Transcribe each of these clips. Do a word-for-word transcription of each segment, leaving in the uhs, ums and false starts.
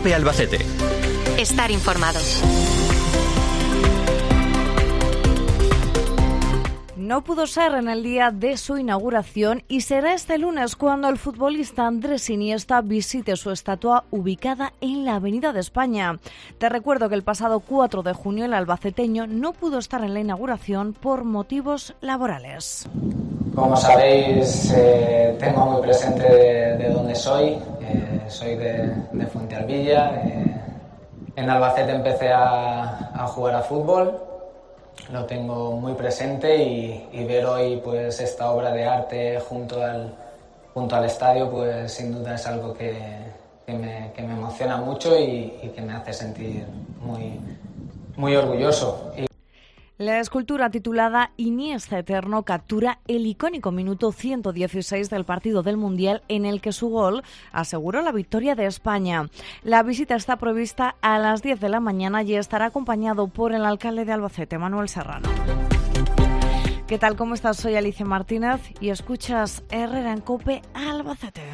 COPE Albacete. Estar informado. No pudo ser en el día de su inauguración y será este lunes cuando el futbolista Andrés Iniesta visite su estatua ubicada en la Avenida de España. Te recuerdo que el pasado cuatro de junio el albaceteño no pudo estar en la inauguración por motivos laborales. Como sabéis, eh, tengo muy presente de, de dónde soy. Eh, soy de, de Fuentealbilla. Eh, en Albacete empecé a, a jugar a fútbol. Lo tengo muy presente y, y ver hoy pues esta obra de arte junto al, junto al estadio, pues sin duda es algo que, que, me, que me emociona mucho y, y que me hace sentir muy, muy orgulloso. Y la escultura titulada Iniesta Eterno captura el icónico minuto ciento dieciséis del partido del Mundial en el que su gol aseguró la victoria de España. La visita está prevista a las diez de la mañana y estará acompañado por el alcalde de Albacete, Manuel Serrano. ¿Qué tal? ¿Cómo estás? Soy Alicia Martínez y escuchas Herrera en COPE Albacete.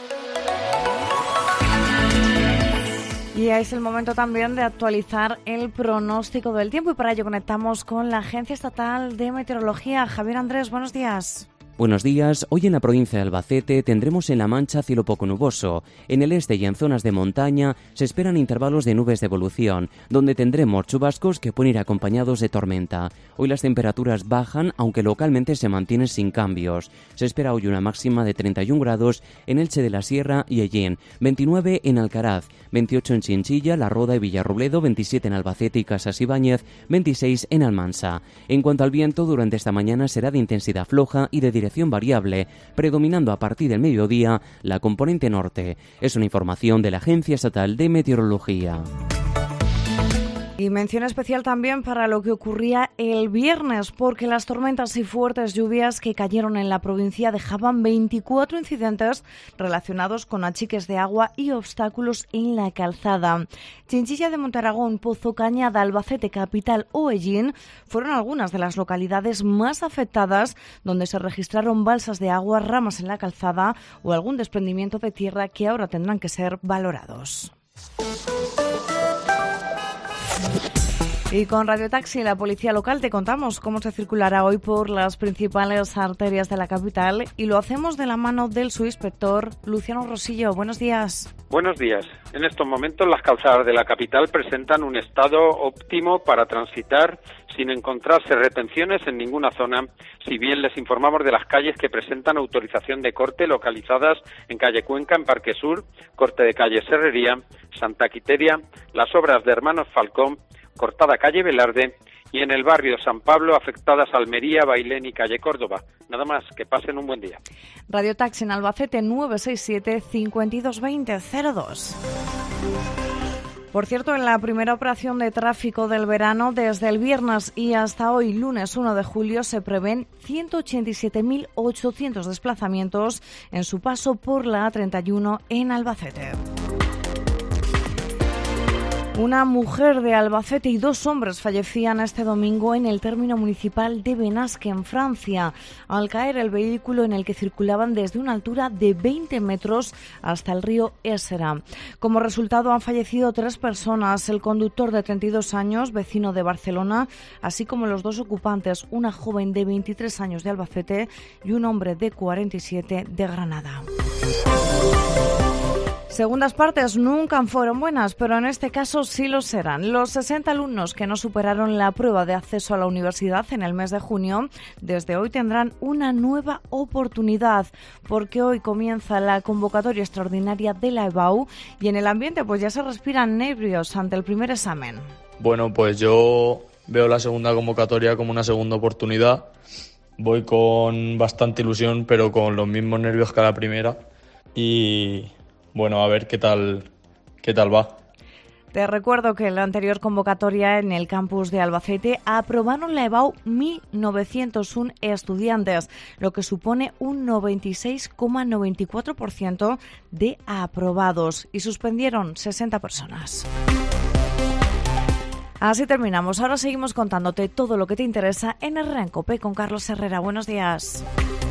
Y es el momento también de actualizar el pronóstico del tiempo y para ello conectamos con la Agencia Estatal de Meteorología. Javier Andrés, buenos días. Buenos días. Hoy en la provincia de Albacete tendremos en La Mancha cielo poco nuboso. En el este y en zonas de montaña se esperan intervalos de nubes de evolución, donde tendremos chubascos que pueden ir acompañados de tormenta. Hoy las temperaturas bajan, aunque localmente se mantienen sin cambios. Se espera hoy una máxima de treinta y un grados en Elche de la Sierra y Ellín, veintinueve en Alcaraz, veintiocho en Chinchilla, La Roda y Villarrobledo, veintisiete en Albacete y Casas Ibáñez, veintiséis en Almansa. En cuanto al viento, durante esta mañana será de intensidad floja y de dirección variable, predominando a partir del mediodía la componente norte. Es una información de la Agencia Estatal de Meteorología. Y mención especial también para lo que ocurría el viernes, porque las tormentas y fuertes lluvias que cayeron en la provincia dejaban veinticuatro incidentes relacionados con achiques de agua y obstáculos en la calzada. Chinchilla de Montaragón, Pozo Cañada, Albacete Capital o Ellín fueron algunas de las localidades más afectadas donde se registraron balsas de agua, ramas en la calzada o algún desprendimiento de tierra que ahora tendrán que ser valorados. Y con Radio Taxi y la policía local te contamos cómo se circulará hoy por las principales arterias de la capital y lo hacemos de la mano del subinspector Luciano Rosillo. Buenos días. Buenos días. En estos momentos las calzadas de la capital presentan un estado óptimo para transitar sin encontrarse retenciones en ninguna zona, si bien les informamos de las calles que presentan autorización de corte localizadas en calle Cuenca, en Parque Sur, corte de calle Serrería, Santa Quiteria, las obras de Hermanos Falcón, cortada calle Velarde y en el barrio San Pablo afectadas Almería, Bailén y calle Córdoba. Nada más, que pasen un buen día. Radio Taxi en Albacete nueve seis siete, cinco dos dos cero cero dos. Por cierto, en la primera operación de tráfico del verano, desde el viernes y hasta hoy, lunes uno de julio, se prevén ciento ochenta y siete mil ochocientos desplazamientos en su paso por la A treinta y uno en Albacete. Una mujer de Albacete y dos hombres fallecían este domingo en el término municipal de Benasque, en Francia, al caer el vehículo en el que circulaban desde una altura de veinte metros hasta el río Ésera. Como resultado han fallecido tres personas, el conductor de treinta y dos años, vecino de Barcelona, así como los dos ocupantes, una joven de veintitrés años de Albacete y un hombre de cuarenta y siete de Granada. Segundas partes nunca fueron buenas, pero en este caso sí lo serán. Los sesenta alumnos que no superaron la prueba de acceso a la universidad en el mes de junio, desde hoy tendrán una nueva oportunidad, porque hoy comienza la convocatoria extraordinaria de la E B A U y en el ambiente pues ya se respiran nervios ante el primer examen. Bueno, pues yo veo la segunda convocatoria como una segunda oportunidad. Voy con bastante ilusión, pero con los mismos nervios que a la primera y bueno, a ver qué tal, qué tal va. Te recuerdo que en la anterior convocatoria en el campus de Albacete aprobaron la E B A U mil novecientos uno estudiantes, lo que supone un noventa y seis coma noventa y cuatro por ciento de aprobados y suspendieron sesenta personas. Así terminamos. Ahora seguimos contándote todo lo que te interesa en Herrera en COPE con Carlos Herrera. Buenos días.